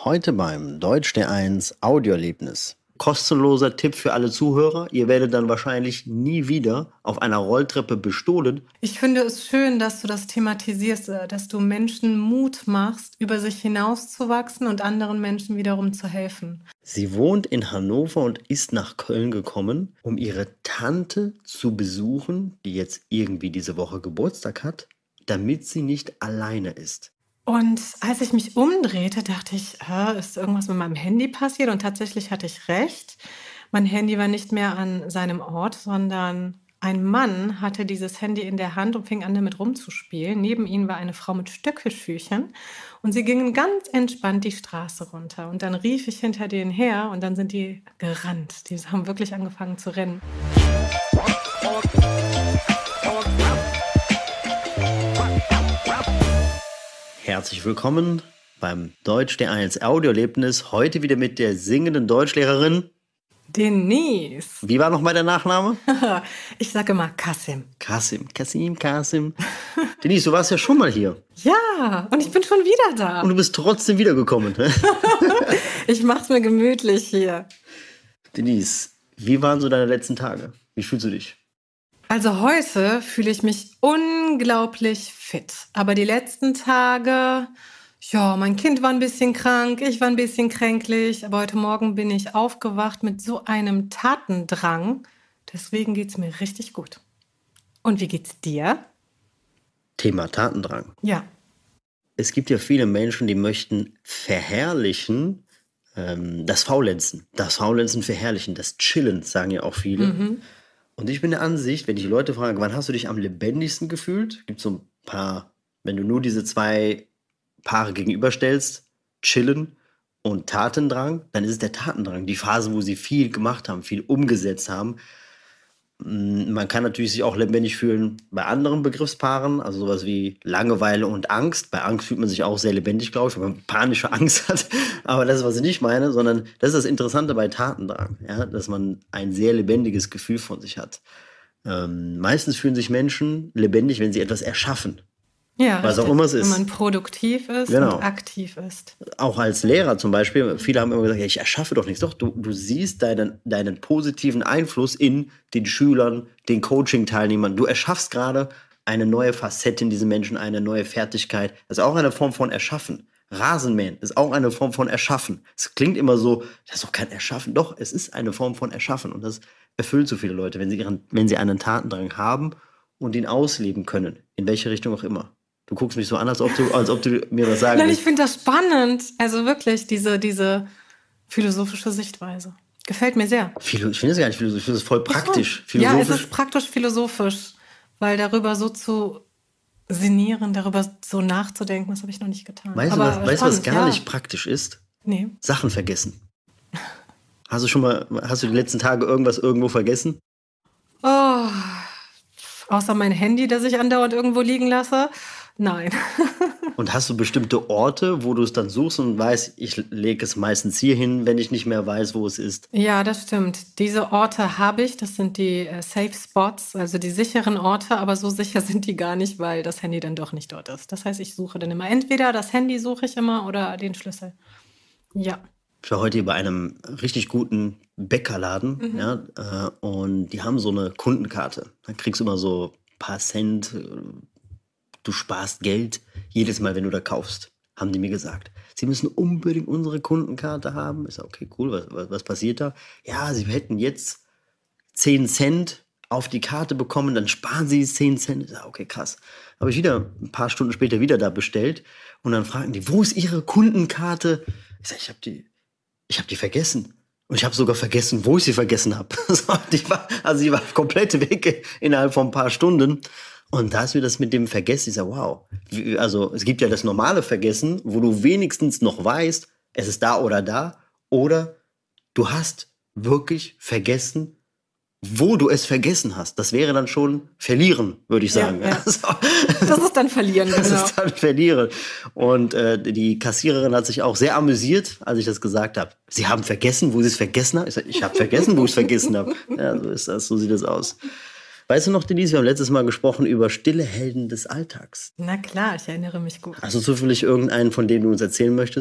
Heute beim Deutsch D1 Audioerlebnis. Kostenloser Tipp für alle Zuhörer. Ihr werdet dann wahrscheinlich nie wieder auf einer Rolltreppe bestohlen. Ich finde es schön, dass du das thematisierst, dass du Menschen Mut machst, über sich hinauszuwachsen und anderen Menschen wiederum zu helfen. Sie wohnt in Hannover und ist nach Köln gekommen, um ihre Tante zu besuchen, die jetzt irgendwie diese Woche Geburtstag hat, damit sie nicht alleine ist. Und als ich mich umdrehte, dachte ich, ist irgendwas mit meinem Handy passiert? Und tatsächlich hatte ich recht. Mein Handy war nicht mehr an seinem Ort, sondern ein Mann hatte dieses Handy in der Hand und fing an, damit rumzuspielen. Neben ihm war eine Frau mit Stöckelschüchen und sie gingen ganz entspannt die Straße runter. Und dann rief ich hinter denen her und dann sind die gerannt. Die haben wirklich angefangen zu rennen. Herzlich willkommen beim Deutsch D1 Audioerlebnis. Heute wieder mit der singenden Deutschlehrerin Denise. Wie war nochmal der Nachname? Ich sage immer Kasim. Kasim. Denise, du warst ja schon mal hier. Ja, und ich bin schon wieder da. Und du bist trotzdem wiedergekommen. Ich mach's mir gemütlich hier. Denise, wie waren so deine letzten Tage? Wie fühlst du dich? Also heute fühle ich mich unglaublich fit. Aber die letzten Tage, ja, mein Kind war ein bisschen krank, ich war ein bisschen kränklich. Aber heute Morgen bin ich aufgewacht mit so einem Tatendrang. Deswegen geht's mir richtig gut. Und wie geht's dir? Thema Tatendrang. Ja. Es gibt ja viele Menschen, die möchten verherrlichen, das Faulenzen. Das Faulenzen verherrlichen, das Chillen, sagen ja auch viele. Und ich bin der Ansicht, wenn ich die Leute frage, wann hast du dich am lebendigsten gefühlt? Gibt es so ein paar, wenn du nur diese zwei Paare gegenüberstellst, Chillen und Tatendrang, dann ist es der Tatendrang. Die Phase, wo sie viel gemacht haben, viel umgesetzt haben. Man kann natürlich sich auch lebendig fühlen bei anderen Begriffspaaren, also sowas wie Langeweile und Angst. Bei Angst fühlt man sich auch sehr lebendig, glaube ich, wenn man panische Angst hat. Aber das ist, was ich nicht meine, sondern das ist das Interessante bei Tatendrang, ja? Dass man ein sehr lebendiges Gefühl von sich hat. Meistens fühlen sich Menschen lebendig, wenn sie etwas erschaffen. Ja, was auch immer es ist. Wenn man produktiv ist Genau. und aktiv ist. Auch als Lehrer zum Beispiel, viele haben immer gesagt, ja, ich erschaffe doch nichts. Doch, du siehst deinen positiven Einfluss in den Schülern, den Coaching-Teilnehmern. Du erschaffst gerade eine neue Facette in diesen Menschen, eine neue Fertigkeit. Das ist auch eine Form von Erschaffen. Rasenmähen ist auch eine Form von Erschaffen. Es klingt immer so, das ist doch kein Erschaffen. Doch, es ist eine Form von Erschaffen. Und das erfüllt so viele Leute, wenn sie einen Tatendrang haben und ihn ausleben können. In welche Richtung auch immer. Du guckst mich so an, als ob du mir was sagen Nein, willst. ich finde das spannend. Also wirklich, diese philosophische Sichtweise. Gefällt mir sehr. Ich finde es gar nicht philosophisch, ich finde es voll praktisch. Ja, es ist praktisch-philosophisch. Weil darüber so zu sinnieren, darüber so nachzudenken, das habe ich noch nicht getan. Weißt du, was gar nicht praktisch ist? Nee. Sachen vergessen. Hast du die letzten Tage irgendwo vergessen? Oh, außer mein Handy, das ich andauernd irgendwo liegen lasse. Nein. Und hast du bestimmte Orte, wo du es dann suchst und weißt, ich lege es meistens hier hin, wenn ich nicht mehr weiß, wo es ist? Ja, das stimmt. Diese Orte habe ich. Das sind die Safe Spots, also die sicheren Orte. Aber so sicher sind die gar nicht, weil das Handy dann doch nicht dort ist. Das heißt, ich suche dann immer entweder das Handy suche ich immer oder den Schlüssel. Ja. Ich war heute hier bei einem richtig guten Bäckerladen, ja, und die haben so eine Kundenkarte. Da kriegst du immer so ein paar Cent. Du sparst Geld jedes Mal, wenn du da kaufst, haben die mir gesagt. Sie müssen unbedingt unsere Kundenkarte haben. Ich sage, okay, cool, was passiert da? Ja, sie hätten jetzt 10 Cent auf die Karte bekommen, dann sparen sie 10 Cent. Ich sage, okay, krass. Habe ich wieder ein paar Stunden später wieder da bestellt und dann fragen die, wo ist ihre Kundenkarte? Ich sage, ich habe die vergessen. Und ich habe sogar vergessen, wo ich sie vergessen habe. Die war komplett weg innerhalb von ein paar Stunden. Und da ist mir das mit dem Vergessen, ich sage, wow. Also es gibt ja das normale Vergessen, wo du wenigstens noch weißt, es ist da. Oder du hast wirklich vergessen, wo du es vergessen hast. Das wäre dann schon Verlieren, würde ich sagen. Ja. Das ist dann Verlieren, genau. Das ist dann Verlieren. Und die Kassiererin hat sich auch sehr amüsiert, als ich das gesagt habe. Sie haben vergessen, wo sie es vergessen haben? Ich sage, ich habe vergessen, wo ich es vergessen habe. Ja, so ist das, so sieht das aus. Weißt du noch, Denise, wir haben letztes Mal gesprochen über stille Helden des Alltags. Na klar, ich erinnere mich gut. Hast du zufällig irgendeinen, von dem du uns erzählen möchtest?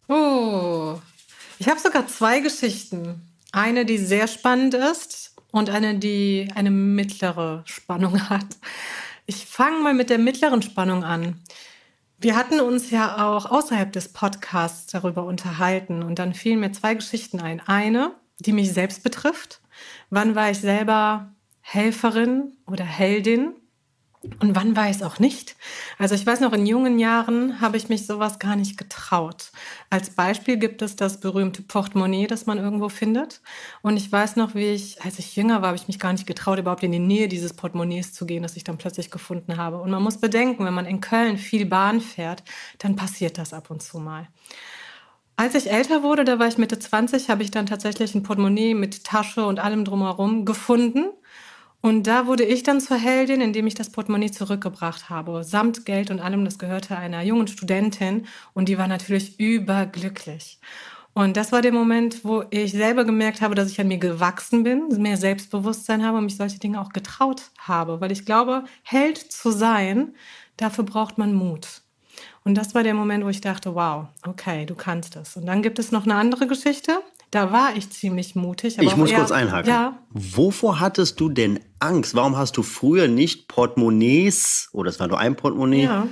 Oh, ich habe sogar 2 Geschichten. Eine, die sehr spannend ist und eine, die eine mittlere Spannung hat. Ich fange mal mit der mittleren Spannung an. Wir hatten uns ja auch außerhalb des Podcasts darüber unterhalten und dann fielen mir 2 Geschichten ein. Eine, die mich selbst betrifft. Wann war ich selber Helferin oder Heldin? Und wann war ich es auch nicht? Also ich weiß noch, in jungen Jahren habe ich mich sowas gar nicht getraut. Als Beispiel gibt es das berühmte Portemonnaie, das man irgendwo findet. Und ich weiß noch, wie ich, als ich jünger war, habe ich mich gar nicht getraut, überhaupt in die Nähe dieses Portemonnaies zu gehen, das ich dann plötzlich gefunden habe. Und man muss bedenken, wenn man in Köln viel Bahn fährt, dann passiert das ab und zu mal. Als ich älter wurde, da war ich Mitte 20, habe ich dann tatsächlich ein Portemonnaie mit Tasche und allem drumherum gefunden. Und da wurde ich dann zur Heldin, indem ich das Portemonnaie zurückgebracht habe. Samt Geld und allem, das gehörte einer jungen Studentin und die war natürlich überglücklich. Und das war der Moment, wo ich selber gemerkt habe, dass ich an mir gewachsen bin, mehr Selbstbewusstsein habe und mich solche Dinge auch getraut habe. Weil ich glaube, Held zu sein, dafür braucht man Mut. Und das war der Moment, wo ich dachte, wow, okay, du kannst es. Und dann gibt es noch eine andere Geschichte. Da war ich ziemlich mutig, aber Ich auch muss eher, kurz einhaken. ja, Wovor hattest du denn Angst? Warum hast du früher nicht Portemonnaies, oder es war nur ein Portemonnaie, ja.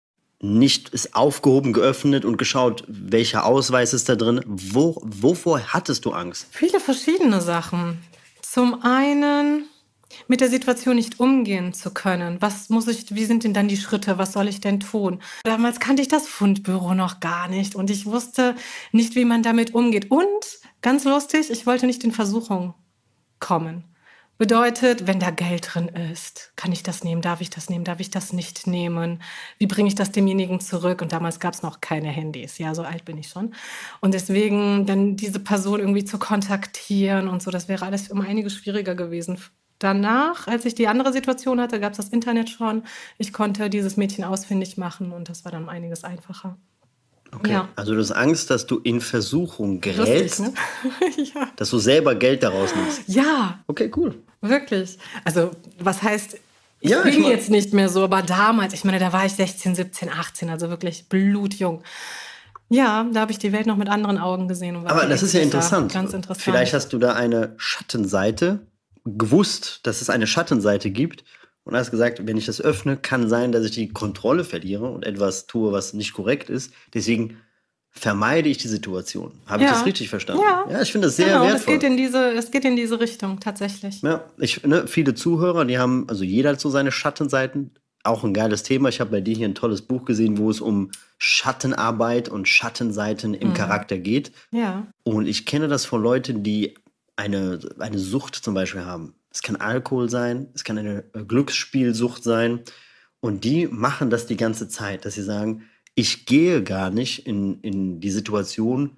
nicht es aufgehoben, geöffnet und geschaut, welcher Ausweis ist da drin? Wovor hattest du Angst? Viele verschiedene Sachen. Zum einen mit der Situation nicht umgehen zu können. Wie sind denn dann die Schritte? Was soll ich denn tun? Damals kannte ich das Fundbüro noch gar nicht und ich wusste nicht, wie man damit umgeht. Und ganz lustig, ich wollte nicht in Versuchung kommen. Bedeutet, wenn da Geld drin ist, kann ich das nehmen, darf ich das nehmen, darf ich das nicht nehmen? Wie bringe ich das demjenigen zurück? Und damals gab es noch keine Handys, ja, so alt bin ich schon. Und deswegen dann diese Person irgendwie zu kontaktieren und so, das wäre alles um einiges schwieriger gewesen. Danach, als ich die andere Situation hatte, gab es das Internet schon. Ich konnte dieses Mädchen ausfindig machen und das war dann um einiges einfacher. Okay, Ja, also du hast Angst, dass du in Versuchung lustig, gerätst, ne? Ja. dass du selber Geld daraus nimmst. Ja, Okay, cool. wirklich. Also, was heißt, ich Ja, ich bin mein, jetzt nicht mehr so, aber damals, ich meine, da war ich 16, 17, 18, also wirklich blutjung. Ja, da habe ich die Welt noch mit anderen Augen gesehen und war aber viel das ist ja ängstlicher. interessant. Ganz Vielleicht interessant. hast du da eine Schattenseite gewusst, dass es eine Schattenseite gibt und hast gesagt, wenn ich das öffne, kann sein, dass ich die Kontrolle verliere und etwas tue, was nicht korrekt ist. Deswegen vermeide ich die Situation. Habe ich das Ja, richtig verstanden? ja, Ja, ich finde das sehr genau, wertvoll. es geht in diese Richtung, tatsächlich. Ja, viele Zuhörer, die haben, also jeder hat so seine Schattenseiten. Auch ein geiles Thema. Ich habe bei dir hier ein tolles Buch gesehen, wo es um Schattenarbeit und Schattenseiten im Mhm. Charakter geht. Ja, Und ich kenne das von Leuten, die eine Sucht zum Beispiel haben. Es kann Alkohol sein, es kann eine Glücksspielsucht sein. Und die machen das die ganze Zeit, dass sie sagen, ich gehe gar nicht in die Situation,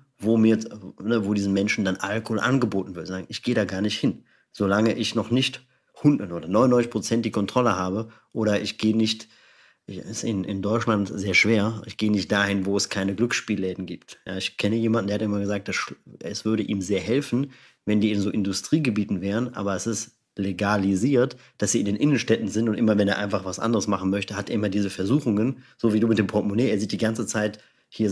wo diesen Menschen dann Alkohol angeboten wird. Sagen, ich gehe da gar nicht hin, solange ich noch nicht 100 oder 99% die Kontrolle habe oder ich gehe nicht, ist in Deutschland sehr schwer, ich gehe nicht dahin, wo es keine Glücksspielläden gibt. Ja, ich kenne jemanden, der hat immer gesagt, es würde ihm sehr helfen, wenn die in so Industriegebieten wären, aber es ist legalisiert, dass sie in den Innenstädten sind und immer, wenn er einfach was anderes machen möchte, hat er immer diese Versuchungen, so wie du mit dem Portemonnaie, er sieht die ganze Zeit hier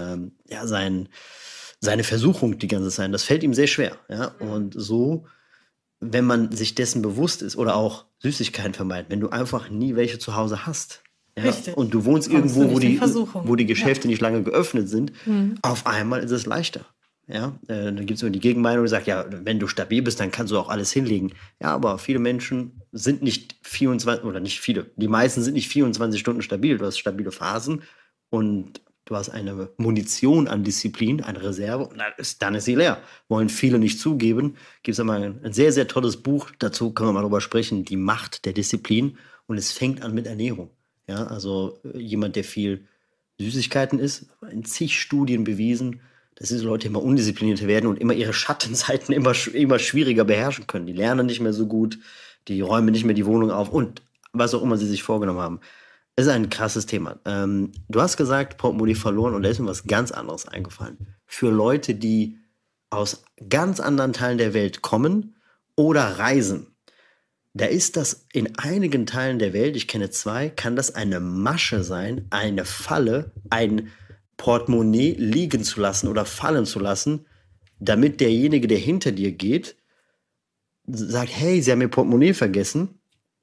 seine Versuchung die ganze Zeit. Das fällt ihm sehr schwer. Ja? Und so, wenn man sich dessen bewusst ist oder auch Süßigkeiten vermeiden, wenn du einfach nie welche zu Hause hast, ja, richtig. und du wohnst Kommst du irgendwo, nicht in Versuchung. wo die Ja. Geschäfte nicht lange geöffnet sind, Mhm. auf einmal ist es leichter. Ja, dann gibt es immer die Gegenmeinung, die sagt, ja, wenn du stabil bist, dann kannst du auch alles hinlegen. Ja, aber viele Menschen sind nicht 24, oder nicht viele, die meisten sind nicht 24 Stunden stabil. Du hast stabile Phasen und du hast eine Munition an Disziplin, eine Reserve, und dann ist sie leer. Wollen viele nicht zugeben. Gibt es einmal ein sehr, sehr tolles Buch, dazu können wir mal drüber sprechen, die Macht der Disziplin. Und es fängt an mit Ernährung. Ja, also jemand, der viel Süßigkeiten isst, in zig Studien bewiesen, dass diese Leute immer undisziplinierter werden und immer ihre Schattenseiten immer schwieriger beherrschen können. Die lernen nicht mehr so gut, die räumen nicht mehr die Wohnung auf und was auch immer sie sich vorgenommen haben. Es ist ein krasses Thema. Du hast gesagt, Portemonnaie verloren und da ist mir was ganz anderes eingefallen. Für Leute, die aus ganz anderen Teilen der Welt kommen oder reisen, da ist das in einigen Teilen der Welt, ich kenne zwei, kann das eine Masche sein, eine Falle, Portemonnaie liegen zu lassen oder fallen zu lassen, damit derjenige, der hinter dir geht, sagt, hey, Sie haben Ihr Portemonnaie vergessen.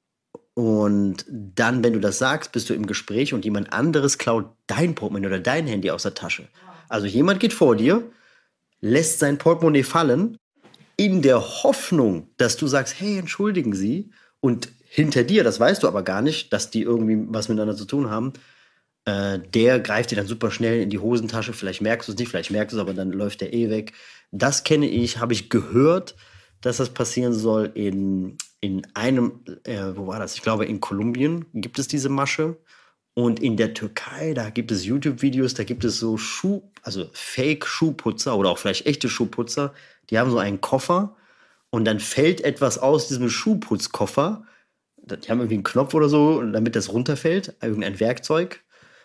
Und dann, wenn du das sagst, bist du im Gespräch und jemand anderes klaut dein Portemonnaie oder dein Handy aus der Tasche. Also jemand geht vor dir, lässt sein Portemonnaie fallen, in der Hoffnung, dass du sagst, hey, entschuldigen Sie. Und hinter dir, das weißt du aber gar nicht, dass die irgendwie was miteinander zu tun haben, der greift dir dann super schnell in die Hosentasche. Vielleicht merkst du es nicht, vielleicht merkst du es, aber dann läuft der eh weg. Das kenne ich, habe ich gehört, dass das passieren soll in einem, wo war das? Ich glaube, in Kolumbien gibt es diese Masche. Und in der Türkei, da gibt es YouTube-Videos, da gibt es so also Fake-Schuhputzer oder auch vielleicht echte Schuhputzer. Die haben so einen Koffer und dann fällt etwas aus diesem Schuhputzkoffer. Die haben irgendwie einen Knopf oder so, damit das runterfällt, irgendein Werkzeug.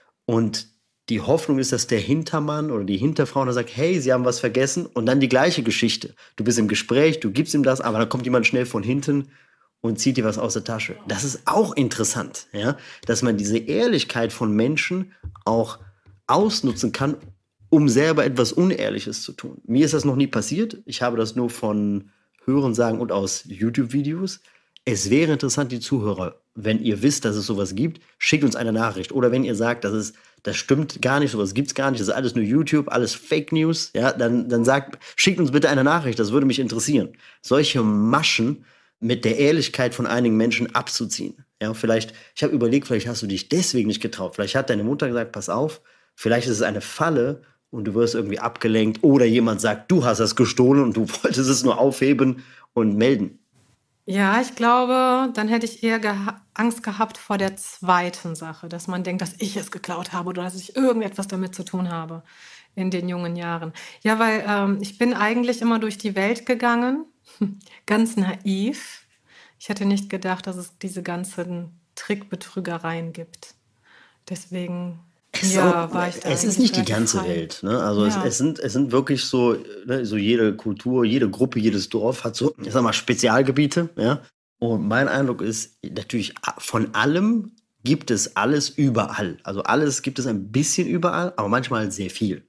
Und die Hoffnung ist, dass der Hintermann oder die Hinterfrau dann sagt, hey, Sie haben was vergessen. Und dann die gleiche Geschichte. Du bist im Gespräch, du gibst ihm das, aber dann kommt jemand schnell von hinten und zieht dir was aus der Tasche. Das ist auch interessant, ja? Dass man diese Ehrlichkeit von Menschen auch ausnutzen kann, um selber etwas Unehrliches zu tun. Mir ist das noch nie passiert. Ich habe das nur von Hörensagen und aus YouTube-Videos. Es wäre interessant, die Zuhörer, wenn ihr wisst, dass es sowas gibt, schickt uns eine Nachricht. Oder wenn ihr sagt, das stimmt gar nicht, sowas gibt es gar nicht, das ist alles nur YouTube, alles Fake News, ja, dann schickt uns bitte eine Nachricht, das würde mich interessieren. Solche Maschen mit der Ehrlichkeit von einigen Menschen abzuziehen. Ja, ich habe überlegt, vielleicht hast du dich deswegen nicht getraut. Vielleicht hat deine Mutter gesagt, pass auf, vielleicht ist es eine Falle und du wirst irgendwie abgelenkt. Oder jemand sagt, du hast das gestohlen und du wolltest es nur aufheben und melden. Ja, ich glaube, dann hätte ich eher Angst gehabt vor der zweiten Sache, dass man denkt, dass ich es geklaut habe oder dass ich irgendetwas damit zu tun habe in den jungen Jahren. Ja, weil ich bin eigentlich immer durch die Welt gegangen, ganz naiv. Ich hätte nicht gedacht, dass es diese ganzen Trickbetrügereien gibt. Deswegen war ich da Es ist eigentlich nicht die relativ ganze frei. Welt. Ne? Also Ja. es sind wirklich so, ne, so jede Kultur, jede Gruppe, jedes Dorf hat so, ich sag mal, Spezialgebiete. Ja? Und mein Eindruck ist, natürlich von allem gibt es alles überall. Also alles gibt es ein bisschen überall, aber manchmal sehr viel.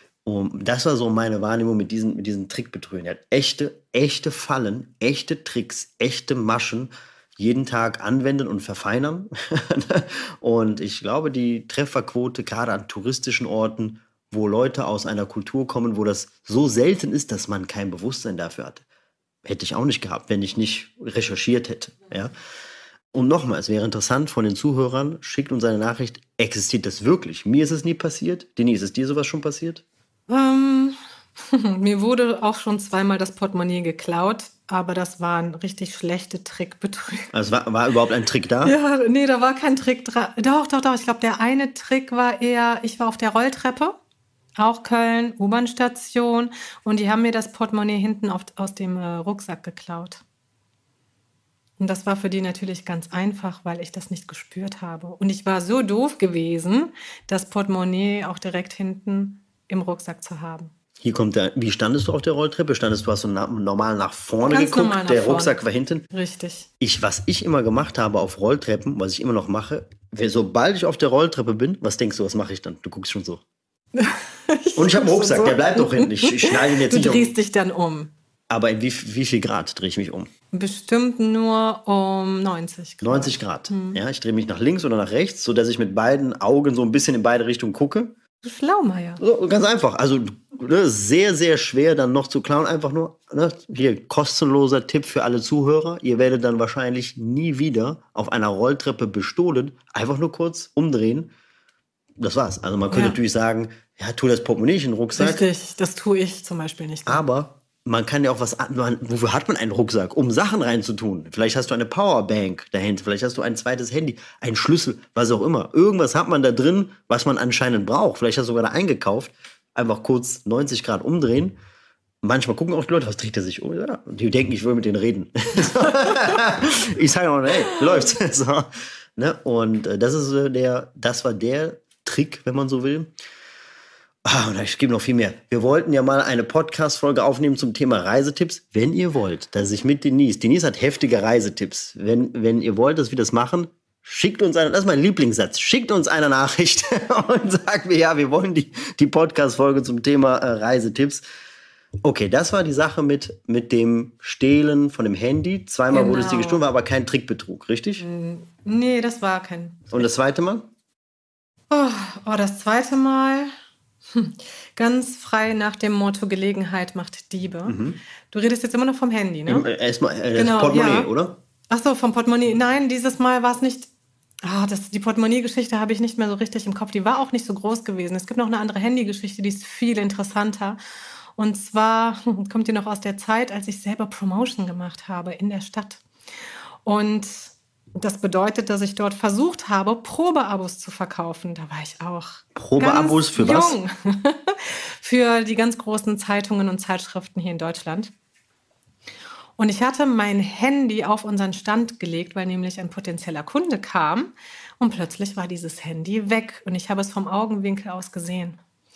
Und das war so meine Wahrnehmung mit diesen Trickbetrügern. Er hat echte Fallen, echte Tricks, echte Maschen jeden Tag anwenden und verfeinern. Und ich glaube, die Trefferquote gerade an touristischen Orten, wo Leute aus einer Kultur kommen, wo das so selten ist, dass man kein Bewusstsein dafür hat, hätte ich auch nicht gehabt, wenn ich nicht recherchiert hätte. Ja? Und nochmal, es wäre interessant von den Zuhörern, schickt uns eine Nachricht, existiert das wirklich? Mir ist es nie passiert. Denise, ist dir sowas schon passiert? Mir wurde auch schon zweimal das Portemonnaie geklaut, aber das waren richtig schlechte Trickbetrüger. Also war überhaupt ein Trick da? Ja, nee, da war kein Trick dran. Doch. Ich glaube, der eine Trick war eher, ich war auf der Rolltreppe, auch Köln, U-Bahn-Station, und die haben mir das Portemonnaie hinten aus dem Rucksack geklaut. Und das war für die natürlich ganz einfach, weil ich das nicht gespürt habe. Und ich war so doof gewesen, das Portemonnaie auch direkt hinten im Rucksack zu haben. Hier kommt wie standest du auf der Rolltreppe? Hast du normal nach vorne Ganz geguckt? normal nach Der vorne. Rucksack war hinten? Richtig. Was ich immer gemacht habe auf Rolltreppen, was ich immer noch mache, sobald ich auf der Rolltreppe bin, was denkst du, was mache ich dann? Du guckst schon so. Und ich habe einen Rucksack, der bleibt doch hinten. Ich schneide ihn jetzt Du nicht um. drehst dich dann um. Aber in wie viel Grad drehe ich mich um? Bestimmt nur um 90 Grad. 90 Grad. Ja, ich drehe mich nach links oder nach rechts, sodass ich mit beiden Augen so ein bisschen in beide Richtungen gucke. Du Schlaumeier. So, ganz einfach. Also sehr, sehr schwer dann noch zu klauen. Einfach nur, hier, kostenloser Tipp für alle Zuhörer. Ihr werdet dann wahrscheinlich nie wieder auf einer Rolltreppe bestohlen. Einfach nur kurz umdrehen. Das war's. Also man könnte natürlich sagen, ja, tu das Portemonnaie in den Rucksack. Richtig, das tue ich zum Beispiel nicht. Aber man kann ja auch wofür hat man einen Rucksack? Um Sachen reinzutun. Vielleicht hast du eine Powerbank dahinter, vielleicht hast du ein zweites Handy, einen Schlüssel, was auch immer. Irgendwas hat man da drin, was man anscheinend braucht. Vielleicht hast du sogar da eingekauft. Einfach kurz 90 Grad umdrehen. Manchmal gucken auch die Leute, was dreht er sich um? Ja, die denken, ich will mit denen reden. Ich sage auch, hey, läuft's. So, ne? Und das war der Trick, wenn man so will. Und ich gebe noch viel mehr. Wir wollten ja mal eine Podcast-Folge aufnehmen zum Thema Reisetipps. Wenn ihr wollt, dass ich mit Denise hat heftige Reisetipps. Wenn ihr wollt, dass wir das machen, schickt uns eine, das ist mein Lieblingssatz, schickt uns eine Nachricht und sagt mir, ja, wir wollen die Podcast-Folge zum Thema Reisetipps. Okay, das war die Sache mit dem Stehlen von dem Handy. Zweimal wurde es dir gestohlen, war aber kein Trickbetrug, richtig? Nee, das war kein. Und das zweite Mal? Das zweite Mal, ganz frei nach dem Motto Gelegenheit macht Diebe. Du redest jetzt immer noch vom Handy, ne? Erstmal Genau, das Portemonnaie, ja. oder? Ach so, vom Portemonnaie. Nein, dieses Mal war es nicht. Die Portemonnaie-Geschichte habe ich nicht mehr so richtig im Kopf. Die war auch nicht so groß gewesen. Es gibt noch eine andere Handy-Geschichte, die ist viel interessanter. Und zwar kommt die noch aus der Zeit, als ich selber Promotion gemacht habe in der Stadt. Und das bedeutet, dass ich dort versucht habe, Probeabos zu verkaufen. Da war ich auch Probeabos für was? jung. Für die ganz großen Zeitungen und Zeitschriften hier in Deutschland. Und ich hatte mein Handy auf unseren Stand gelegt, weil nämlich ein potenzieller Kunde kam. Und plötzlich war dieses Handy weg. Und ich habe es vom Augenwinkel aus gesehen.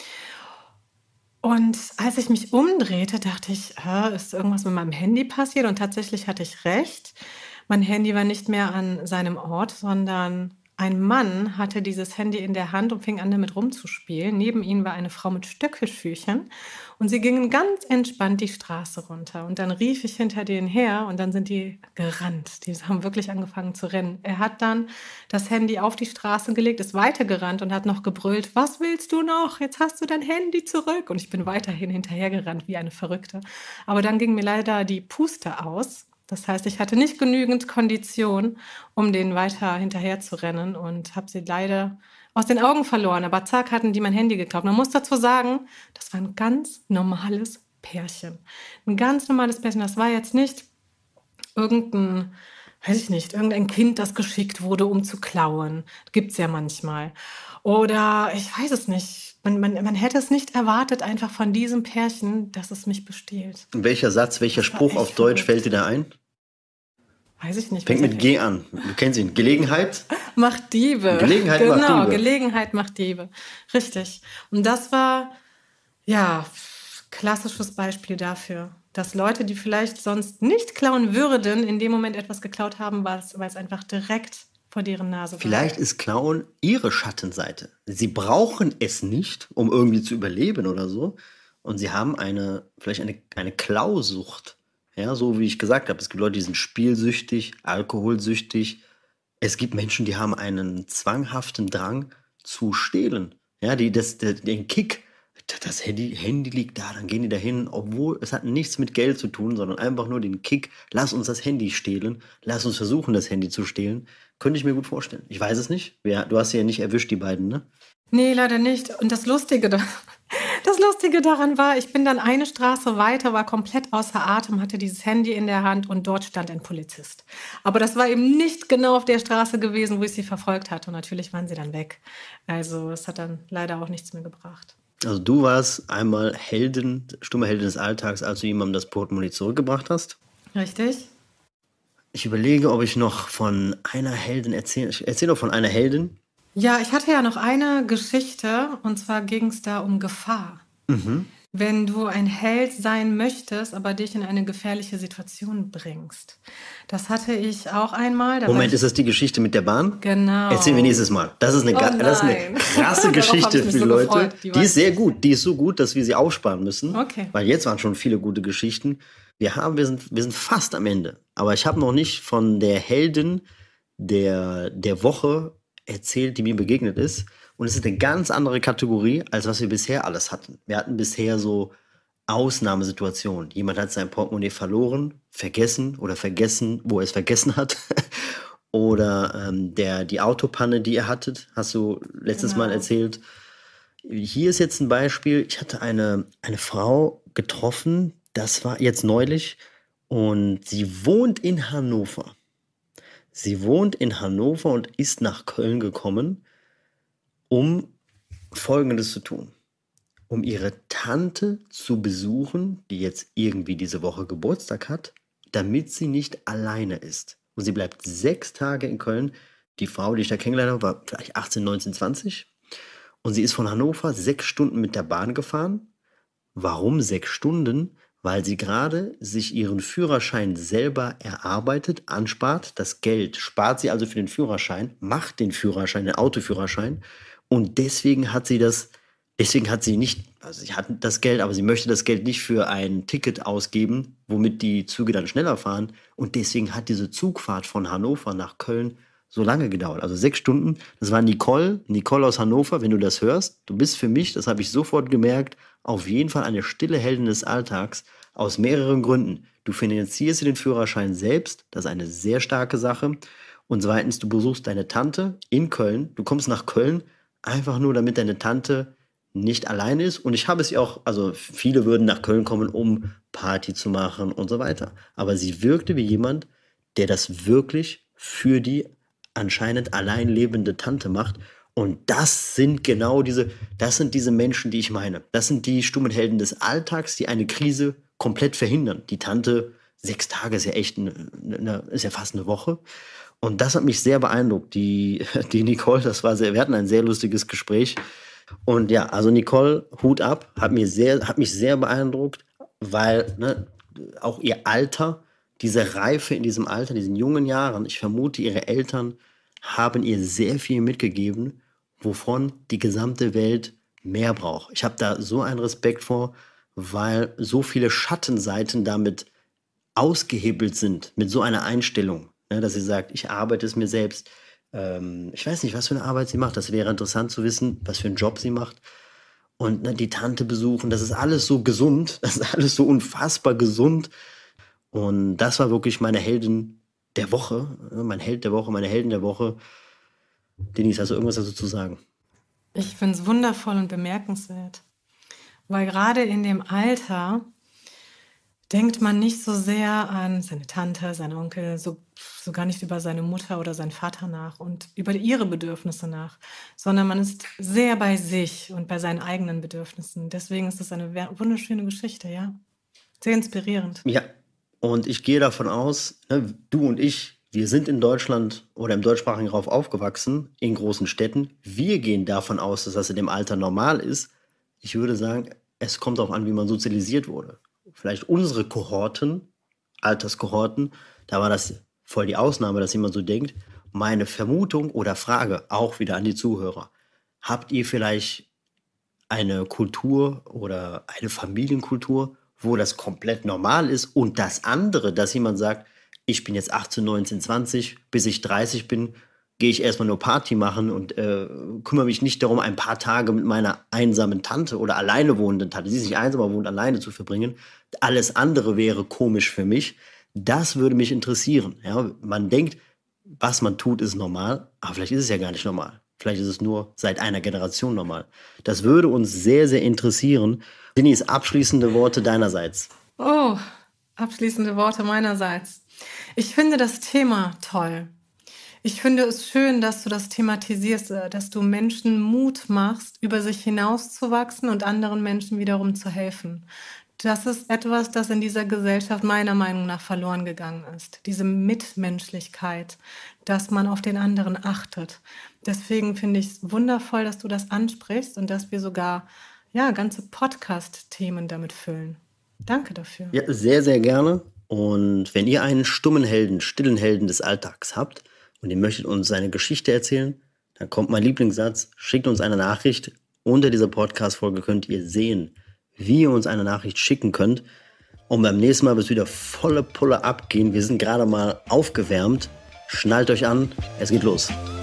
Und als ich mich umdrehte, dachte ich, ist irgendwas mit meinem Handy passiert? Und tatsächlich hatte ich recht. Mein Handy war nicht mehr an seinem Ort, sondern ein Mann hatte dieses Handy in der Hand und fing an, damit rumzuspielen. Neben ihm war eine Frau mit Stöckelschüchen und sie gingen ganz entspannt die Straße runter. Und dann rief ich hinter denen her und dann sind die gerannt. Die haben wirklich angefangen zu rennen. Er hat dann das Handy auf die Straße gelegt, ist weitergerannt und hat noch gebrüllt, was willst du noch? Jetzt hast du dein Handy zurück. Und ich bin weiterhin hinterhergerannt wie eine Verrückte. Aber dann ging mir leider die Puste aus. Das heißt, ich hatte nicht genügend Kondition, um denen weiter hinterher zu rennen und habe sie leider aus den Augen verloren. Aber zack, hatten die mein Handy geklaut. Man muss dazu sagen, das war ein ganz normales Pärchen. Ein ganz normales Pärchen. Das war jetzt nicht irgendein Kind, das geschickt wurde, um zu klauen. Gibt es ja manchmal. Oder ich weiß es nicht. Man hätte es nicht erwartet, einfach von diesem Pärchen, dass es mich bestiehlt. Welcher Satz, welcher Das war Spruch echt auf Deutsch verrückt. fällt dir da ein? Weiß ich nicht. Fängt mit G an. Du kennst ihn. Gelegenheit? Macht Diebe. Gelegenheit macht Genau, Diebe. Gelegenheit macht Diebe. Richtig. Und das war, ja, klassisches Beispiel dafür, dass Leute, die vielleicht sonst nicht klauen würden, in dem Moment etwas geklaut haben, weil es einfach direkt vor deren Nase war. Vielleicht ist Klauen ihre Schattenseite. Sie brauchen es nicht, um irgendwie zu überleben oder so. Und sie haben vielleicht eine Klausucht. Ja, so wie ich gesagt habe. Es gibt Leute, die sind spielsüchtig, alkoholsüchtig. Es gibt Menschen, die haben einen zwanghaften Drang zu stehlen. Ja, den Kick, das Handy liegt da, dann gehen die dahin, obwohl es hat nichts mit Geld zu tun, sondern einfach nur den Kick, lass uns das Handy stehlen, lass uns versuchen, das Handy zu stehlen. Könnte ich mir gut vorstellen. Ich weiß es nicht. Du hast sie ja nicht erwischt, die beiden, ne? Nee, leider nicht. Und das Lustige daran war, ich bin dann eine Straße weiter, war komplett außer Atem, hatte dieses Handy in der Hand und dort stand ein Polizist. Aber das war eben nicht genau auf der Straße gewesen, wo ich sie verfolgt hatte. Und natürlich waren sie dann weg. Also es hat dann leider auch nichts mehr gebracht. Also du warst einmal stumme Heldin des Alltags, als du jemandem das Portemonnaie zurückgebracht hast. Richtig? Ich überlege, ob ich noch von einer Heldin erzähle. Ich erzähle noch von einer Heldin. Ja, ich hatte ja noch eine Geschichte und zwar ging es da um Gefahr. Wenn du ein Held sein möchtest, aber dich in eine gefährliche Situation bringst. Das hatte ich auch einmal. Moment, ist das die Geschichte mit der Bahn? Genau. Erzählen wir nächstes Mal. Das ist eine nein. krasse Darauf hab Geschichte ich mich für die so Leute. gefreut. Die ist sehr gut. Die ist so gut, dass wir sie aufsparen müssen. Okay. Weil jetzt waren schon viele gute Geschichten. Wir sind fast am Ende. Aber ich habe noch nicht von der Heldin der Woche erzählt, die mir begegnet ist. Und es ist eine ganz andere Kategorie, als was wir bisher alles hatten. Wir hatten bisher so Ausnahmesituationen. Jemand hat sein Portemonnaie verloren, vergessen, wo er es vergessen hat. Oder die Autopanne, die ihr hattet, hast du letztes Mal erzählt. Hier ist jetzt ein Beispiel. Ich hatte eine Frau getroffen, das war jetzt neulich, und sie wohnt in Hannover. Sie wohnt in Hannover und ist nach Köln gekommen, um Folgendes zu tun. Um ihre Tante zu besuchen, die jetzt irgendwie diese Woche Geburtstag hat, damit sie nicht alleine ist. Und sie bleibt 6 Tage in Köln. Die Frau, die ich da kennengelernt habe, war vielleicht 18, 19, 20. Und sie ist von Hannover 6 Stunden mit der Bahn gefahren. Warum 6 Stunden? weil sie gerade sich ihren Führerschein selber erarbeitet, anspart. Das Geld spart sie also für den Führerschein, macht den Führerschein, den Autoführerschein. Und deswegen hat sie nicht, also sie hat das Geld, aber sie möchte das Geld nicht für ein Ticket ausgeben, womit die Züge dann schneller fahren. Und deswegen hat diese Zugfahrt von Hannover nach Köln so lange gedauert. Also 6 Stunden. Das war Nicole aus Hannover, wenn du das hörst. Du bist für mich, das habe ich sofort gemerkt, auf jeden Fall eine stille Heldin des Alltags aus mehreren Gründen. Du finanzierst dir den Führerschein selbst, das ist eine sehr starke Sache. Und zweitens, du besuchst deine Tante in Köln. Du kommst nach Köln einfach nur, damit deine Tante nicht alleine ist. Und ich habe es ja auch, also viele würden nach Köln kommen, um Party zu machen und so weiter. Aber sie wirkte wie jemand, der das wirklich für die anscheinend allein lebende Tante macht. Und das sind diese Menschen, die ich meine. Das sind die stummen Helden des Alltags, die eine Krise komplett verhindern. Die Tante, 6 Tage ist ja echt, ist ja fast eine Woche. Und das hat mich sehr beeindruckt. Die Nicole, wir hatten ein sehr lustiges Gespräch. Und ja, also Nicole, Hut ab, hat mich sehr beeindruckt, weil auch ihr Alter, diese Reife in diesem Alter, diesen jungen Jahren, ich vermute, ihre Eltern haben ihr sehr viel mitgegeben, wovon die gesamte Welt mehr braucht. Ich habe da so einen Respekt vor, weil so viele Schattenseiten damit ausgehebelt sind, mit so einer Einstellung, dass sie sagt, ich arbeite es mir selbst. Ich weiß nicht, was für eine Arbeit sie macht. Das wäre interessant zu wissen, was für einen Job sie macht. Und die Tante besuchen, das ist alles so gesund, das ist alles so unfassbar gesund. Und das war wirklich meine Heldin der Woche, mein Held der Woche, meine Heldin der Woche. Denise, hast du irgendwas dazu zu sagen? Ich finde es wundervoll und bemerkenswert, weil gerade in dem Alter denkt man nicht so sehr an seine Tante, seinen Onkel, so gar nicht über seine Mutter oder seinen Vater nach und über ihre Bedürfnisse nach, sondern man ist sehr bei sich und bei seinen eigenen Bedürfnissen. Deswegen ist es eine wunderschöne Geschichte, ja. Sehr inspirierend. Ja, und ich gehe davon aus, du und ich, wir sind in Deutschland oder im deutschsprachigen Raum aufgewachsen, in großen Städten. Wir gehen davon aus, dass das in dem Alter normal ist. Ich würde sagen, es kommt darauf an, wie man sozialisiert wurde. Vielleicht unsere Alterskohorten, da war das voll die Ausnahme, dass jemand so denkt. Meine Vermutung oder Frage auch wieder an die Zuhörer. Habt ihr vielleicht eine Kultur oder eine Familienkultur, wo das komplett normal ist und das andere, dass jemand sagt, ich bin jetzt 18, 19, 20, bis ich 30 bin, gehe ich erstmal nur Party machen und kümmere mich nicht darum, ein paar Tage mit meiner einsamen Tante oder alleine wohnenden Tante, sie ist nicht einsam, aber wohnt alleine, zu verbringen. Alles andere wäre komisch für mich. Das würde mich interessieren. Ja, man denkt, was man tut, ist normal, aber vielleicht ist es ja gar nicht normal. Vielleicht ist es nur seit einer Generation normal. Das würde uns sehr, sehr interessieren. Denise, abschließende Worte deinerseits. Oh, abschließende Worte meinerseits. Ich finde das Thema toll. Ich finde es schön, dass du das thematisierst, dass du Menschen Mut machst, über sich hinauszuwachsen und anderen Menschen wiederum zu helfen. Das ist etwas, das in dieser Gesellschaft meiner Meinung nach verloren gegangen ist. Diese Mitmenschlichkeit, dass man auf den anderen achtet. Deswegen finde ich es wundervoll, dass du das ansprichst und dass wir sogar ganze Podcast-Themen damit füllen. Danke dafür. Ja, sehr, sehr gerne. Und wenn ihr einen stillen Helden des Alltags habt und ihr möchtet uns seine Geschichte erzählen, dann kommt mein Lieblingssatz, schickt uns eine Nachricht. Unter dieser Podcast-Folge könnt ihr sehen, wie ihr uns eine Nachricht schicken könnt. Und beim nächsten Mal wird es wieder volle Pulle abgehen. Wir sind gerade mal aufgewärmt. Schnallt euch an, es geht los.